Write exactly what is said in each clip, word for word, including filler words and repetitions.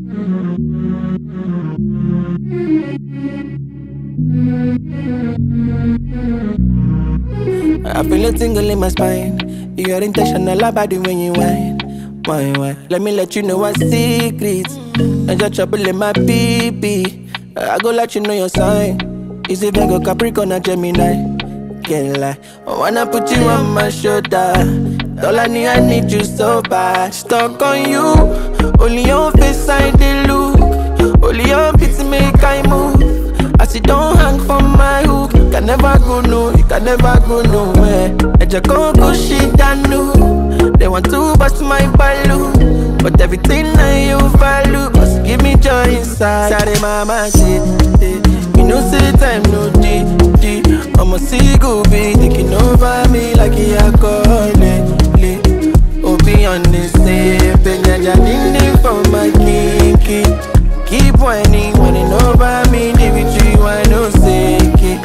I feel a tingle in my spine. You're intentional about it when you whine. Why, why? Let me let you know my secrets. And your trouble in my pee. I go let you know your sign. Is it Virgo, Capricorn, or Gemini? Can't lie. I wanna put you on my shoulder. All I need, I need you so bad. Stuck on you. Only your face I dey look. Only your beats make I move. As it don't hang from my hook. You can never go no, you can never go nowhere. I just go go shit and no. They want to bust my balloon, but everything I you value. Cause give me joy inside. Sorry mama shit, you know say time no D, D. I'ma see go be taking over me like he a call it. Oh be on the same page, I need for my kinky. Keep whining, whining over me, give it to you, I know say it.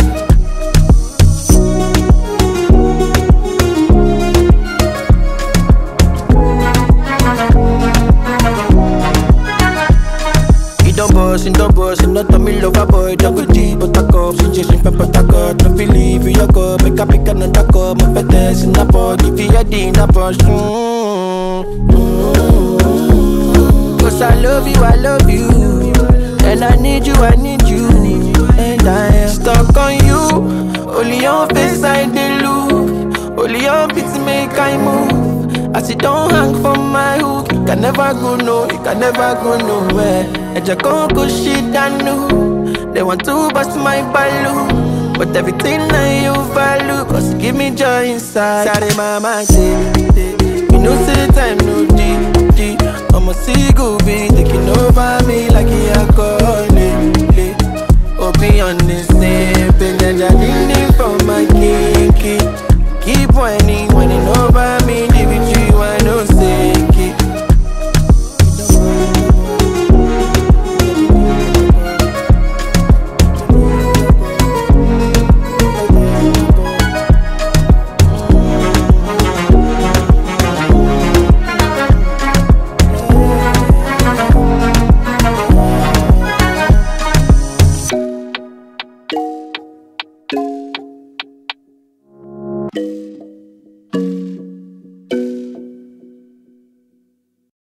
Don't boss, in don't boss, in not me lover boy. Don't go deep, but I come. Situation for but I got. Don't believe you, you go. Make a pick another cup. My fetters in the pot. Give you a dinner punch. Cause I love you, I love you. And I need you, I need you. And I am stuck on you. Only your face I dey look. Only your beats make I move. As it don't hang from my hook. You can never go no, you can never go nowhere. I just go go shit and no. They want to bust my balloon, but everything I you value. Cause give me joy inside. Sorry mama shit, you know say time no D, D. I'ma see go be taking over me like he a call.